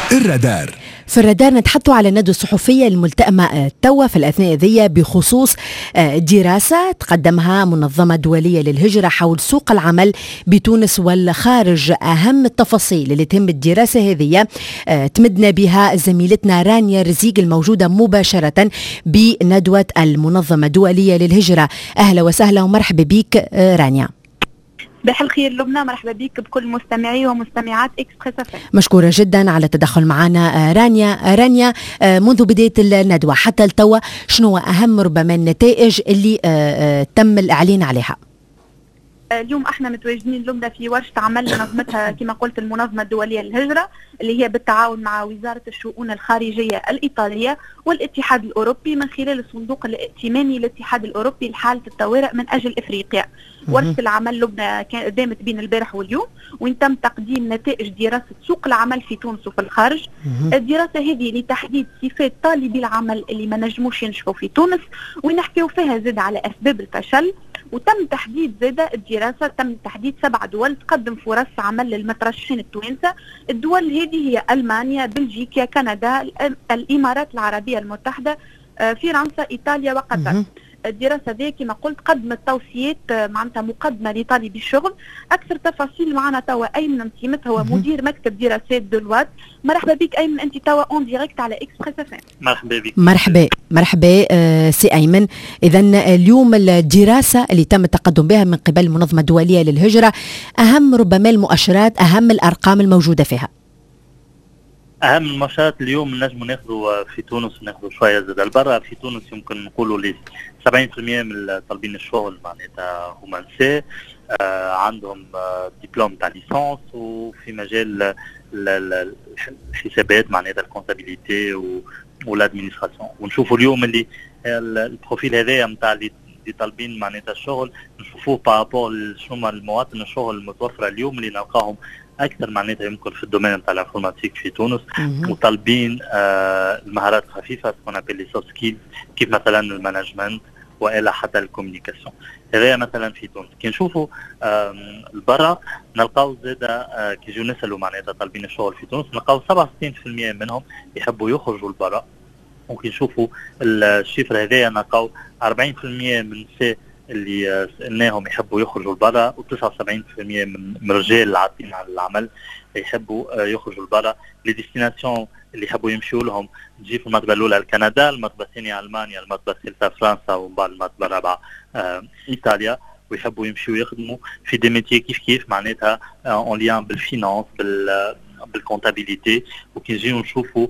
الرادار. في الرادار نتحدث على الندوة الصحفية الملتئمة توا في الأثناء ذي بخصوص دراسة تقدمها منظمة دولية للهجرة حول سوق العمل بتونس والخارج. أهم التفاصيل اللي تهم الدراسة هذه تمدنا بها زميلتنا رانيا رزيق الموجودة مباشرة بندوة المنظمة الدولية للهجرة. أهلا وسهلا ومرحبا بك رانيا. صباح الخير لبنى، مرحبا بك بكل مستمعي ومستمعات إكسبريس FM. مشكورة جدا على التدخل معنا رانيا. منذ بداية الندوة حتى التوا شنو أهم ربما النتائج اللي تم الإعلان عليها؟ اليوم احنا متواجدين لبنى في ورشة عمل نظمتها كما قلت المنظمة الدولية للهجرة اللي هي بالتعاون مع وزارة الشؤون الخارجية الإيطالية والاتحاد الأوروبي من خلال الصندوق الائتماني للاتحاد الأوروبي لحالة الطوارئ من أجل إفريقيا. ورشة العمل لبنى دامت بين البارح واليوم، وين تم تقديم نتائج دراسة سوق العمل في تونس وفي الخارج. الدراسة هذه لتحديد صفات طالبي العمل اللي ما نجموش ينشفوا في تونس، ونحكيو فيها زاد على أسباب الفشل. وتم تحديد زادة الدراسة تم تحديد 7 دول تقدم فرص عمل للمترشحين التوانسة. الدول هذه هي ألمانيا، بلجيكا، كندا، الإمارات العربية المتحدة، فرنسا، إيطاليا وقطر. الدراسة ذي كما قلت قدمت توصيات معناتها مقدمة لطالبي الشغل. أكثر تفاصيل معنا توا أيمن نسيمت هو مدير مكتب دراسات دولوات. مرحبا بك أيمن، أنت توا اون ديريكت على إكسبريس FM. مرحبا بك. مرحبا سي أيمن. إذن اليوم الدراسة اللي تم التقدم بها من قبل المنظمة الدولية للهجرة، أهم ربما المؤشرات، أهم الأرقام الموجودة فيها. أهم المؤشرات اليوم نجم ناخذوا في تونس، ناخذوا شوية زاد البرا. في تونس يمكن نقولوا لي 70% من طالبين الشغل معناتها هما نساء، عندهم دبلوم تاع ليسانس وفي مجال الحسابات معناتها الكونتابيليتي والادمينستراسيون. ونشوفوا اليوم اللي البروفيل هذايا نتاع اللي طالبين معناتها الشغل نشوفوه بارابور شنو المواطن الشغل المتوفرة اليوم اللي نلقاهم أكثر معناتها يمكن في الدومين نتاع الانفورماتيك في تونس، وطالبين المهارات الخفيفة سكون ابل لي سوفت سكيل كيف مثلا المانجمنت وإلا حتى الكوميونيكاسيون. هذا مثلا في تونس. كي نشوفوا البرا نلقاو زاده كي يجوا نسألوا معناتها طالبين الشغل في تونس نلقاو 67% منهم يحبوا يخرجوا لبرا. وكي نشوفوا الشيفر هذايا نلقاو 40% من النساء اللي سألناهم يحبوا يخرجوا لبرا، و79% من الرجال العاطلين عن العمل يحبوا يخرجوا لبرا. لي ديستيناسيون اللي يحبوا يمشيوا لهم تجي في المرتبة الأولى كندا، المرتبة الثانية ألمانيا، المرتبة الثالثة فرنسا، ومن بعد المرتبة الرابعة إيطاليا. ويحبوا يمشيوا يخدموا في دي ميتيي كيف معناتها اون ليان بالفينانس بالكونتابيليتي. وكي نجيو نشوفوا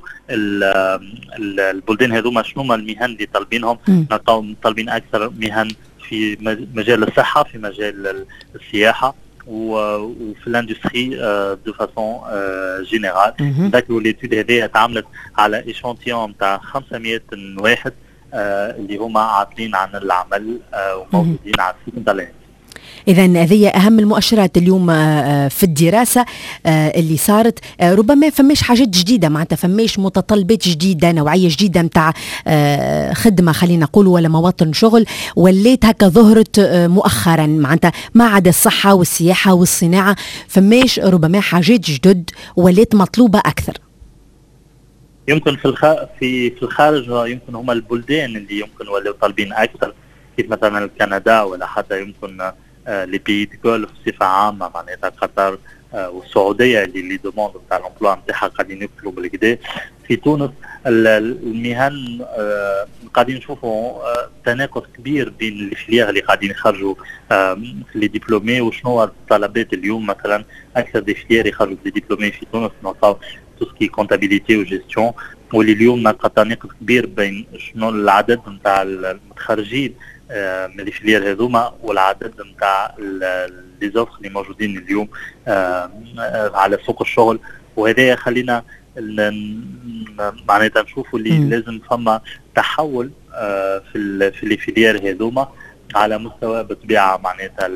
البلدان هذوما شنو المهن اللي طالبينهم، نلقاو طالبين أكثر مهن في مجال الصحة، في مجال السياحة وفي الاندستري دو فاسون جينيرال. ذاكروا ليتود هذه تعملت على ايشانتيون تاع 500 واحد اللي هما عاطلين عن العمل وموجودين على السوق نتاع الانترنت. إذن هذه أهم المؤشرات اليوم في الدراسة اللي صارت. ربما فماش حاجات جديدة معناتها، فماش متطلبات جديدة، نوعية جديدة متاع خدمة خلينا نقول ولا مواطن شغل وليت هكا ظهرت مؤخرا معناتها ما عدا الصحة والسياحة والصناعة. فماش ربما حاجات جدد وليت مطلوبة أكثر. يمكن في الخارج يمكن هما البلدان اللي يمكن ولاو طالبين أكثر، كيف مثلا كندا ولا حتى يمكن لي بيي دو غولف بصفة عامة معناتها قطر والسعودية اللي دوموند نتاع الامبلوا نتاعها قاعدين يكثروا بالكدا. في تونس المهن قاعدين نشوفوا تناقض كبير بين الفيليير اللي قاعدين يخرجوا لي دبلومي وشنو الطلبات اليوم. مثلا أكثر دي فيليير يخرجوا لي دبلومي في تونس نلقاو توسكي كونتابيليتي وجيستيون، واللي اليوم نلقى تناقض كبير بين شنو العدد نتاع المتخرجين من الفيليير هذوما والعدد نتاع لي زوفر اللي موجودين اليوم على سوق الشغل. وهذا خلينا معناتها نشوفوا اللي لازم فما تحول في الفيليير هذوما على مستوى بطبيعه معناتها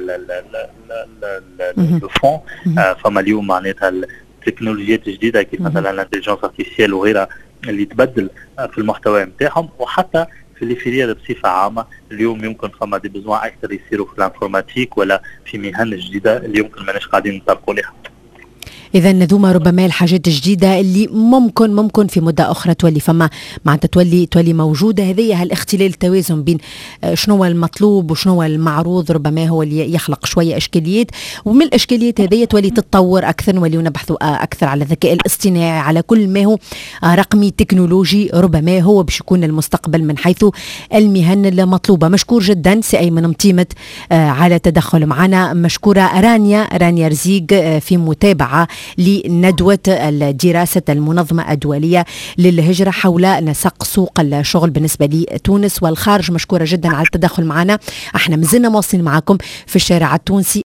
الفون. فما اليوم معناتها التكنولوجيات الجديده كيف مثلا الانتليجنس ارتيفيسيال وغيرها اللي تبدل في المحتوى نتاعهم، وحتى في الفيليير بصفه عامه اليوم يمكن فما دي بزوان اكثر يصيروا في الانفورماتيك ولا في مهن جديده اللي يمكن ماناش قاعدين نطرقوا لها. إذا نذوما ربما الحاجات الجديدة اللي ممكن في مدة أخرى تولي فما معناتها تولي موجودة. هذه الاختلال التوازن بين شنو هو المطلوب وشنو هو المعروض ربما هو اللي يخلق شوية إشكاليات، ومن الإشكاليات هذه تولي تتطور أكثر، نوليو نبحثوا أكثر على الذكاء الاصطناعي، على كل ما هو رقمي تكنولوجي، ربما هو باش يكون المستقبل من حيث المهن المطلوبة. مشكور جدا سي أيمن متيمت على تدخل معنا. مشكورة رانيا رزيق في متابعة لندوة الدراسة المنظمة الدولية للهجرة حول نسق سوق الشغل بالنسبة لتونس والخارج. مشكورة جدا على التدخل معنا. احنا مازلنا مواصلين معكم في الشارع التونسي.